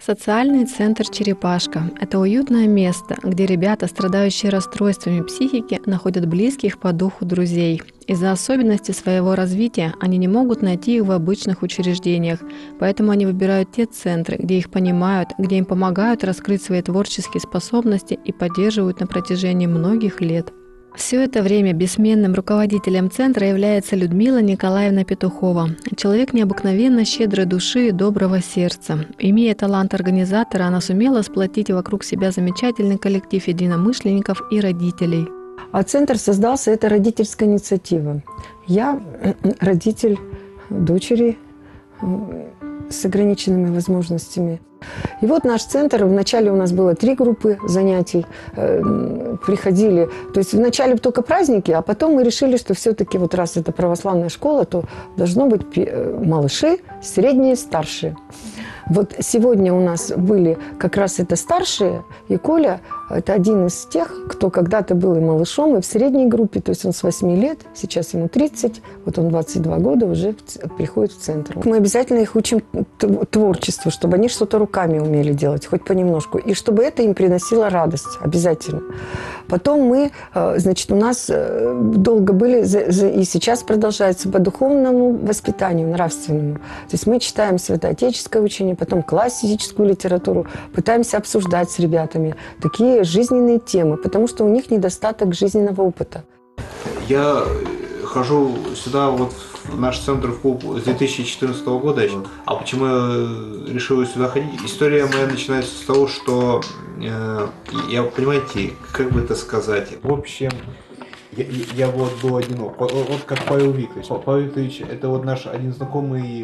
Социальный центр «Черепашка» – это уютное место, где ребята, страдающие расстройствами психики, находят близких по духу друзей. Из-за особенностей своего развития они не могут найти их в обычных учреждениях, поэтому они выбирают те центры, где их понимают, где им помогают раскрыть свои творческие способности и поддерживают на протяжении многих лет. Все это время бессменным руководителем центра является Людмила Николаевна Петухова. Человек необыкновенно щедрой души и доброго сердца. Имея талант организатора, она сумела сплотить вокруг себя замечательный коллектив единомышленников и родителей. А центр создался, это родительская инициатива. Я родитель дочери с ограниченными возможностями. И вот наш центр, вначале у нас было 3 группы занятий, приходили, то есть вначале только праздники, а потом мы решили, что все-таки вот раз это православная школа, то должно быть малыши, средние, старшие. Вот сегодня у нас были как раз это старшие, и Коля – это один из тех, кто когда-то был и малышом, и в средней группе, то есть он с 8 лет, сейчас ему 30, вот он 22 года уже приходит в центр. Мы обязательно их учим творчеству, чтобы они что-то руками умели делать, хоть понемножку, и чтобы это им приносило радость, обязательно. Потом мы, значит, у нас долго были, и сейчас продолжается по духовному воспитанию, нравственному. То есть мы читаем святоотеческое учение, потом классическую литературу, пытаемся обсуждать с ребятами такие жизненные темы, потому что у них недостаток жизненного опыта. Я хожу сюда, вот в наш центр в клуб с 2014 года. А почему я решил сюда ходить? История моя начинается с того, что я, понимаете, как бы это сказать, в общем, я вот был одинок, вот как Павел Викторович. Павел Викторович – это вот наш один знакомый,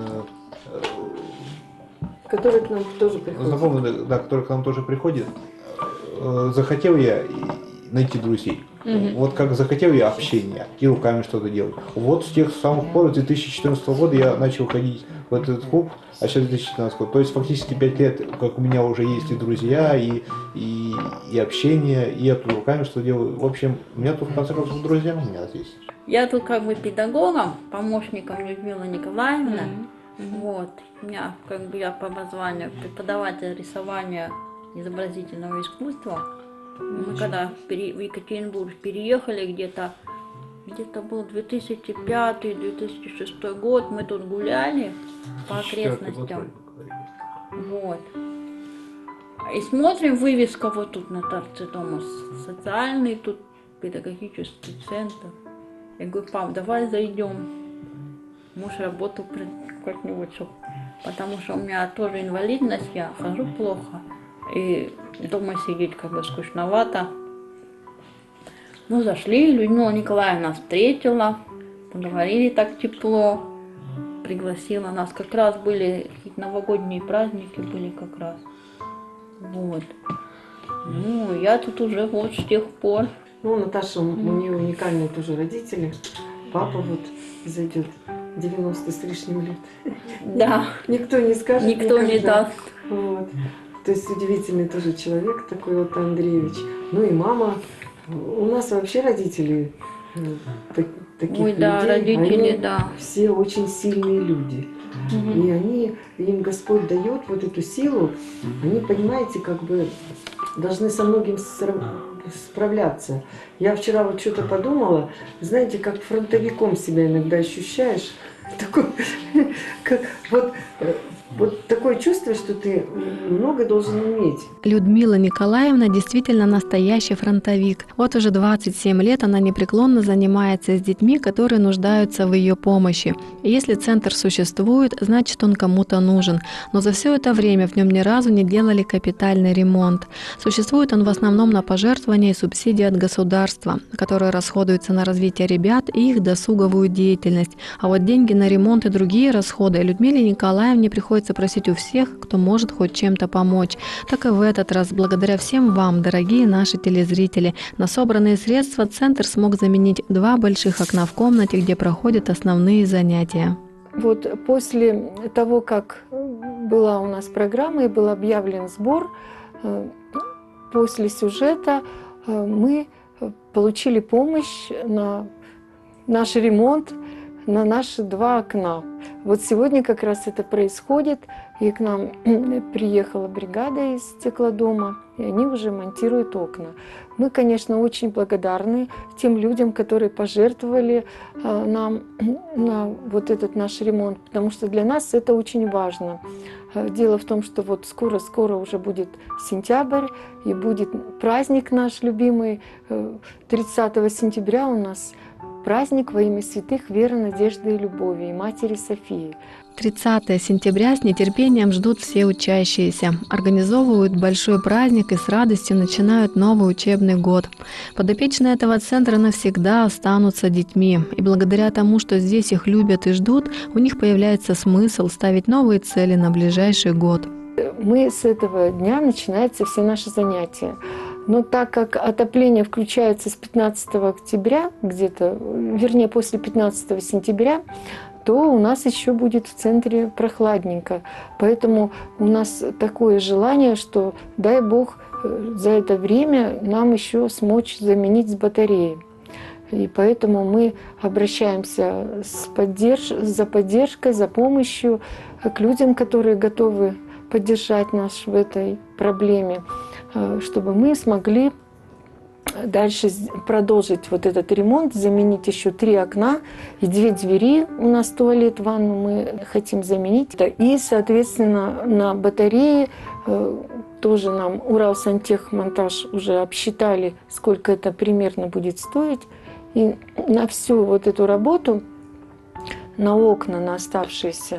Который к нам тоже приходит. Знакомый, да, который к нам тоже приходит. Захотел я найти друзей. Вот как захотел я общения и руками что-то делать. Вот с тех самых пор, с 2014 года я начал ходить в этот клуб, а сейчас 2015 год. То есть фактически 5 лет, как у меня уже есть и друзья, и общение, и я тут руками что делаю. В общем, у меня тут в конце концов друзья у меня здесь. Я тут как бы педагогом, помощником Людмилы Николаевны. Вот. У меня как бы я по образованию преподаватель рисования изобразительного искусства. Мы когда в Екатеринбург переехали, где-то был 2005-2006 год, мы тут гуляли по окрестностям. Вот. И смотрим, вывеска вот тут на торце дома, социальный тут педагогический центр. Я говорю: пап, давай зайдем. Может, работу как-нибудь, потому что у меня тоже инвалидность, я хожу плохо. И дома сидеть как бы скучновато. Ну, зашли, Людмила Николаевна встретила, поговорили так тепло, пригласила нас. Как раз были какие-то новогодние праздники, были как раз. Вот. Ну, я тут уже вот с тех пор. Ну, Наташа, у нее уникальные тоже родители. Папа вот зайдет 90 с лишним лет. Да. Никто не скажет. Никто никогда. не даст. Вот. То есть удивительный тоже человек такой вот Андреевич. Ну и мама. У нас вообще родители таких Ой, да, людей, родители, они да. все очень сильные люди. И им Господь дает вот эту силу. Они, понимаете, как бы должны со многим справляться. Я вчера вот что-то подумала, знаете, как фронтовиком себя иногда ощущаешь. Такой, как, вот такое чувство, что ты много должен уметь. Людмила Николаевна действительно настоящий фронтовик. Вот уже 27 лет она непреклонно занимается с детьми, которые нуждаются в ее помощи. И если центр существует, значит он кому-то нужен. Но за все это время в нем ни разу не делали капитальный ремонт. Существует он в основном на пожертвования и субсидии от государства, которые расходуются на развитие ребят и их досуговую деятельность. А вот деньги на ремонт и другие расходы Людмиле Николаевне приходится просить у всех, кто может хоть чем-то помочь. Так и в этот раз, благодаря всем вам, дорогие наши телезрители, на собранные средства центр смог заменить 2 больших окна в комнате, где проходят основные занятия. Вот после того, как была у нас программа и был объявлен сбор, после сюжета мы получили помощь на наш ремонт. на наши 2 окна. Вот сегодня как раз это происходит, и к нам приехала бригада из стеклодома, и они уже монтируют окна. Мы, конечно, очень благодарны тем людям, которые пожертвовали нам на вот этот наш ремонт, потому что для нас это очень важно. Дело в том, что вот скоро уже будет сентябрь, и будет праздник наш любимый. 30 сентября у нас праздник во имя святых веры, надежды и любови, и Матери Софии. 30 сентября с нетерпением ждут все учащиеся. Организовывают большой праздник и с радостью начинают новый учебный год. Подопечные этого центра навсегда останутся детьми. И благодаря тому, что здесь их любят и ждут, у них появляется смысл ставить новые цели на ближайший год. Мы с этого дня начинаются все наши занятия. Но так как отопление включается с 15 октября, где-то, вернее, после 15 сентября, то у нас еще будет в центре прохладненько. Поэтому у нас такое желание, что дай Бог за это время нам еще смочь заменить с батареи. И поэтому мы обращаемся за поддержкой, за помощью к людям, которые готовы поддержать нас в этой проблеме, чтобы мы смогли дальше продолжить вот этот ремонт, заменить еще 3 окна и 2 двери. У нас туалет, ванну мы хотим заменить. И, соответственно, на батареи тоже нам Уралсантехмонтаж уже обсчитали, сколько это примерно будет стоить. И на всю вот эту работу, на окна, на оставшиеся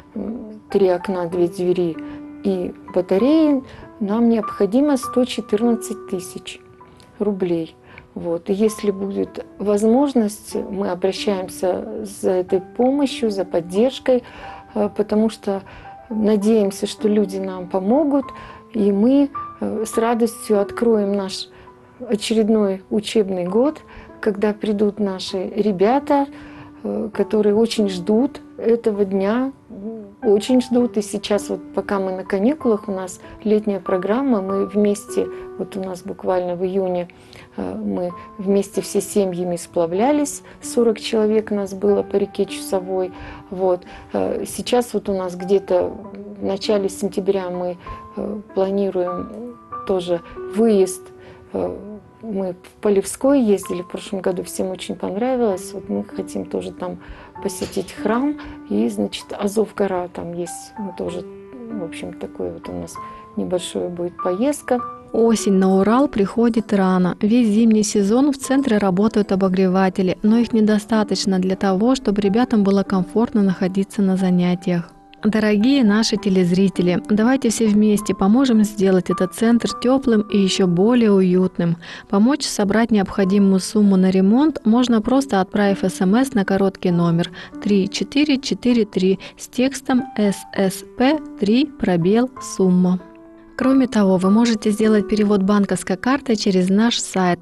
3 окна, 2 двери и батареи, нам необходимо 114 тысяч рублей. Вот. И если будет возможность, мы обращаемся за этой помощью, за поддержкой, потому что надеемся, что люди нам помогут, и мы с радостью откроем наш очередной учебный год, когда придут наши ребята, которые очень ждут этого дня, очень ждут. И сейчас вот пока мы на каникулах, у нас летняя программа, мы вместе, вот у нас буквально в июне, мы вместе все семьями сплавлялись, 40 человек нас было по реке Чусовой. Вот. Сейчас вот у нас где-то в начале сентября мы планируем тоже выезд. Мы в Полевской ездили в прошлом году, всем очень понравилось. Вот мы хотим тоже там посетить храм. И, значит, Азов-гора там есть. Мы тоже, в общем, такой вот у нас небольшая будет поездка. Осень на Урал приходит рано. Весь зимний сезон в центре работают обогреватели, но их недостаточно для того, чтобы ребятам было комфортно находиться на занятиях. Дорогие наши телезрители, давайте все вместе поможем сделать этот центр теплым и еще более уютным. Помочь собрать необходимую сумму на ремонт можно просто отправив СМС на короткий номер 3443 с текстом ССП3 сумма. Кроме того, вы можете сделать перевод банковской картой через наш сайт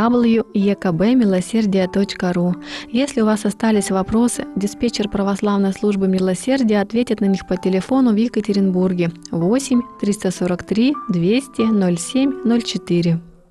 www.ekbmилосердие.ру. Если у вас остались вопросы, диспетчер православной службы милосердия ответит на них по телефону в Екатеринбурге 8 343 200 07 04.